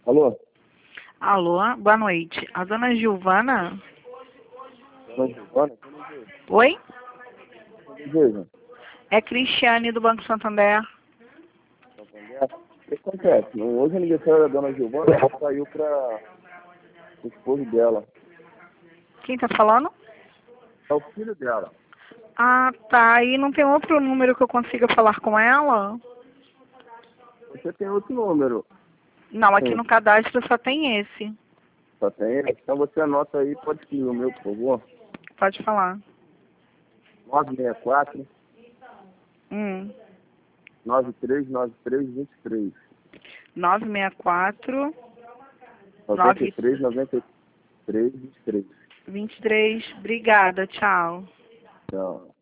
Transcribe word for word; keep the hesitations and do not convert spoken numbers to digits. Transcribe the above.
Alô? Alô, boa noite. A dona Giovana? Dona Giovana? Quem deseja? Oi? Quem deseja? É Cristiane do Banco Santander. Santander? O que acontece? Hoje é aniversário da dona Giovana, ela saiu para o esposo dela. Quem tá falando? É o filho dela. Ah, tá. E não tem outro número que eu consiga falar com ela? Você tem outro número? Não, aqui Sim. no cadastro só tem esse. Só tem ele? Então você anota aí, pode escrever o meu, por favor. Pode falar. nove seis quatro, Hum. nove três nove três, dois três. nove seis quatro, noventa e nove três, noventa e três, vinte e três. vinte e três. Obrigada, tchau. Tchau.